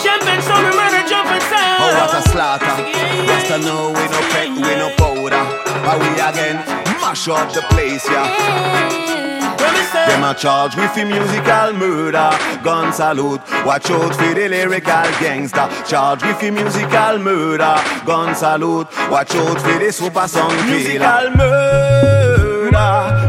Champion, so we murder, jumping sound. Oh, what a slaughter. Just to know we no pet, we no powder. But we again mash up the place, yeah. Them a charge with the musical murder. Gun salute, watch out for the lyrical gangster. Charge with the musical murder. Gun salute, watch out for the super song killer. Musical murder.